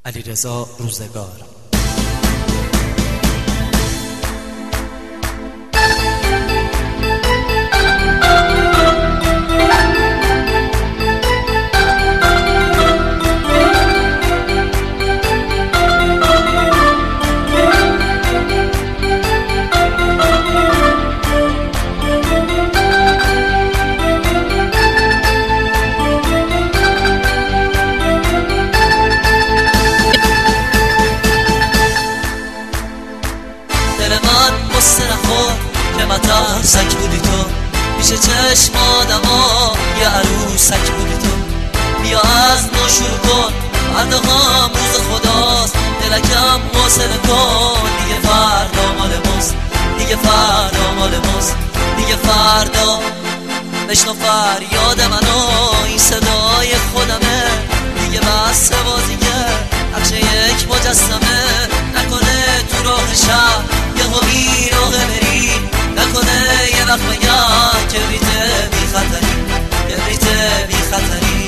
علیرضا روزگار. که متاسک بودی تو، پیش چشم آدما یه عروسک بودی تو. بیا از نو شروع کن، فردا هم روز خداست، دلکم حوصله کن. دیگه فردا مال ماست، دیگه فردا مال ماست، دیگه فردا. بشنو فریاد منو، این صدای خودمه. دیگه بس بازیه، نقشه یک مجسمه. نکنه تو راه شب یه خوبی رو بری، نکنه یه وقت بگم کبریت بی خطری، کبریت بی خطری.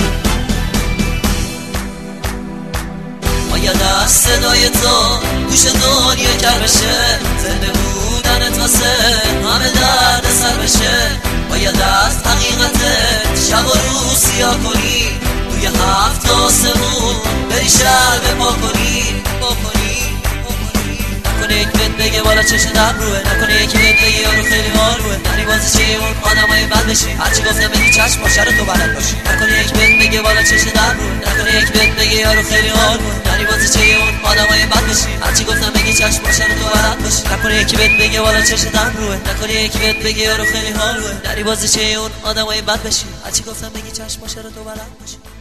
باید از صدای تو گوش دنیا کر بشه، زنده بودنت واسه همه درد سر بشه. باید از حقیقتت شب و روز سیاه کنی، توی هفت آسمون بری شب پا کنی، پا کنی. نکنه یک بهت بگه بالا چشم دم روه، نکنه یکی بهت بگه یارو خیلی حالوه. نری بازی چه اون آدمای بد بشی، هرچی گفتم بگی چشم باشه رو تو بلد باشی. نکنه یک بهت بگه بالا چشم دم روه، نکنه یک بهت بگه یارو خیلی حالوه. نری بازی چه اون آدمای بد بشی، هرچی گفتم بگی چشم باشه رو تو بلد باشی. نکنه یکی بهت بگه بالا چشم دم روه، نکنه یکی بهت بگه یارو خیلی حالوه. نری بازی چه اون آدمای بد بشی، هرچی گفتم بگی چشم باشه رو تو بلد باشی.